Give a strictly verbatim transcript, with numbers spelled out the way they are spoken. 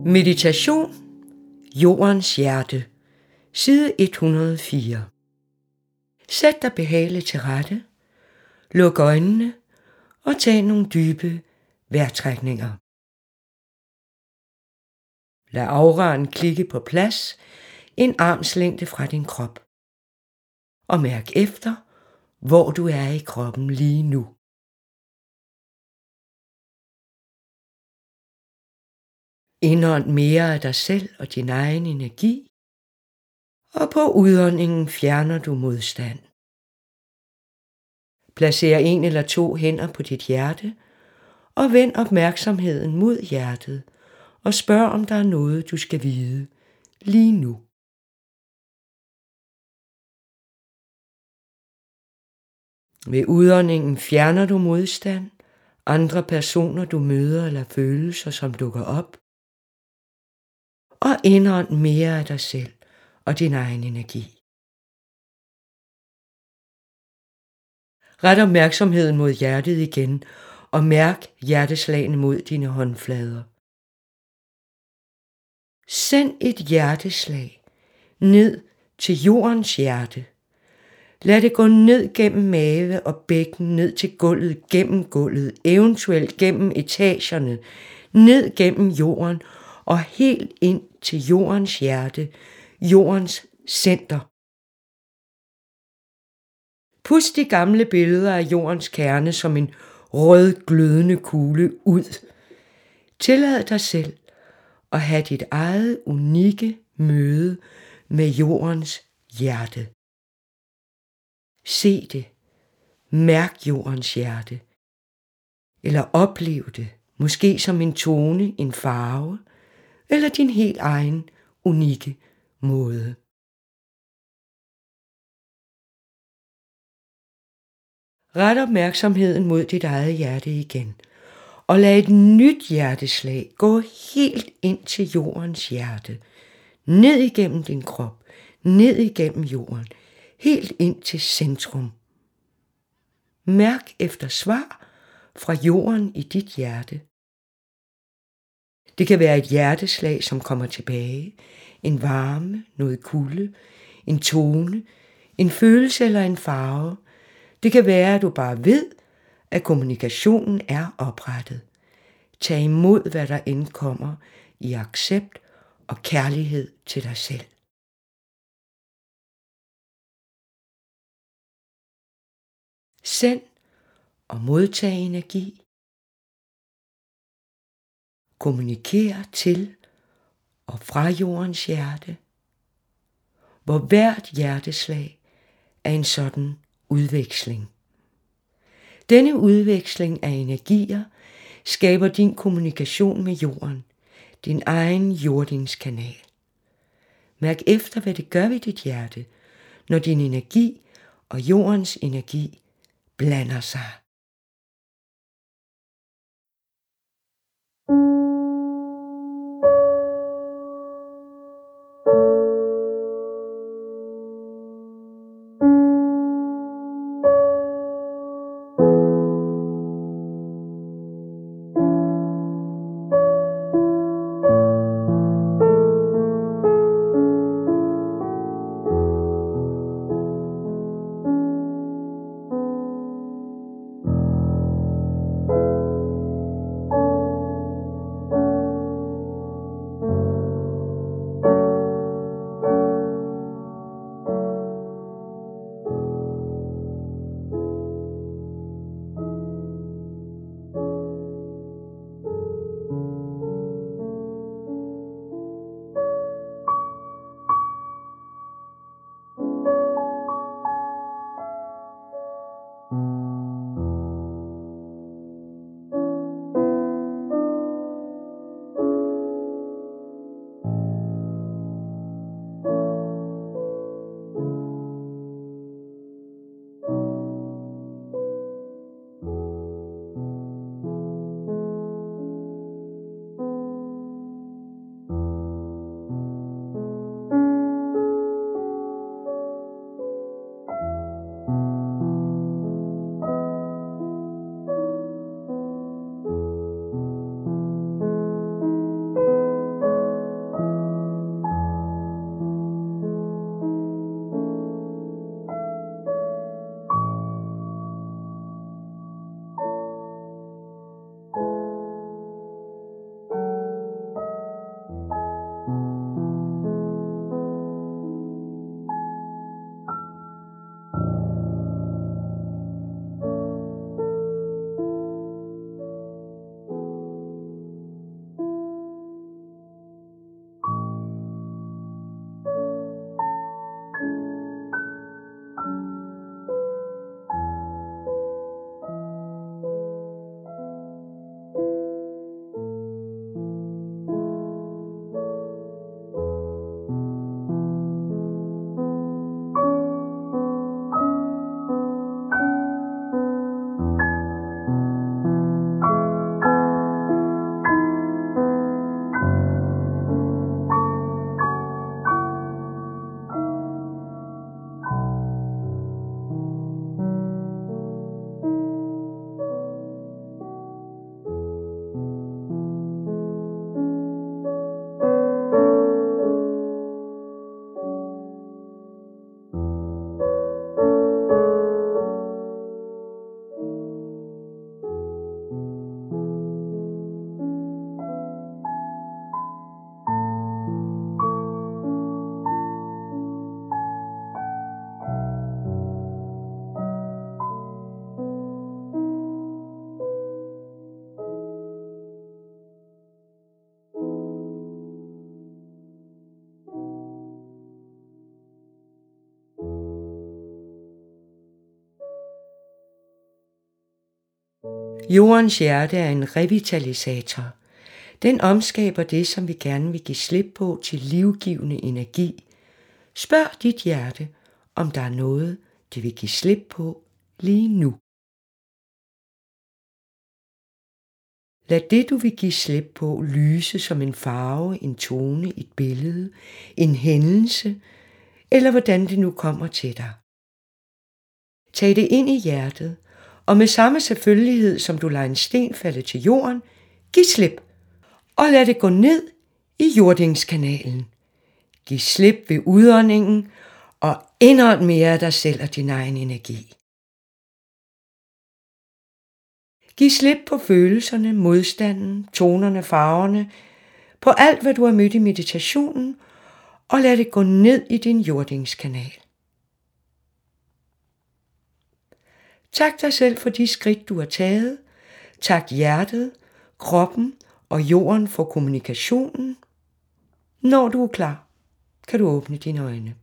Meditation, Jordens hjerte, side et hundrede og fire. Sæt dig behageligt til rette, luk øjnene og tag nogle dybe vejrtrækninger. Lad auraen klikke på plads en armslængde fra din krop. Og mærk efter, hvor du er i kroppen lige nu. Indånd mere af dig selv og din egen energi, og på udåndingen fjerner du modstand. Placer en eller to hænder på dit hjerte, og vend opmærksomheden mod hjertet, og spørg om der er noget du skal vide lige nu. Ved udåndingen fjerner du modstand, andre personer du møder eller følelser som dukker op, og indånd mere af dig selv og din egen energi. Ret opmærksomheden mod hjertet igen, og mærk hjerteslagene mod dine håndflader. Send et hjerteslag ned til jordens hjerte. Lad det gå ned gennem mave og bækken, ned til gulvet, gennem gulvet, eventuelt gennem etagerne, ned gennem jorden og helt ind til jordens hjerte, jordens center. Pust de gamle billeder af jordens kerne som en rød glødende kugle ud. Tillad dig selv at have dit eget unikke møde med jordens hjerte. Se det, mærk jordens hjerte, eller oplev det, måske som en tone, en farve, eller din helt egen unikke måde. Ret opmærksomheden mod dit eget hjerte igen, og lad et nyt hjerteslag gå helt ind til jordens hjerte, ned igennem din krop, ned igennem jorden, helt ind til centrum. Mærk efter svar fra jorden i dit hjerte. Det kan være et hjerteslag, som kommer tilbage, en varme, noget kulde, en tone, en følelse eller en farve. Det kan være, at du bare ved, at kommunikationen er oprettet. Tag imod, hvad der end kommer, i accept og kærlighed til dig selv. Send og modtag energi. Kommuniker til og fra jordens hjerte, hvor hvert hjerteslag er en sådan udveksling. Denne udveksling af energier skaber din kommunikation med jorden, din egen jordingskanal. Mærk efter, hvad det gør ved dit hjerte, når din energi og jordens energi blander sig. Jordens hjerte er en revitalisator. Den omskaber det, som vi gerne vil give slip på, til livgivende energi. Spørg dit hjerte, om der er noget, det vil give slip på lige nu. Lad det, du vil give slip på, lyse som en farve, en tone, et billede, en hændelse, eller hvordan det nu kommer til dig. Tag det ind i hjertet, og med samme selvfølgelighed, som du lader en sten falde til jorden, giv slip, og lad det gå ned i jordingskanalen. Giv slip ved udåndingen, og indånd mere af dig selv og din egen energi. Giv slip på følelserne, modstanden, tonerne, farverne, på alt, hvad du har mødt i meditationen, og lad det gå ned i din jordingskanal. Tak dig selv for de skridt, du har taget. Tak hjertet, kroppen og jorden for kommunikationen. Når du er klar, kan du åbne dine øjne.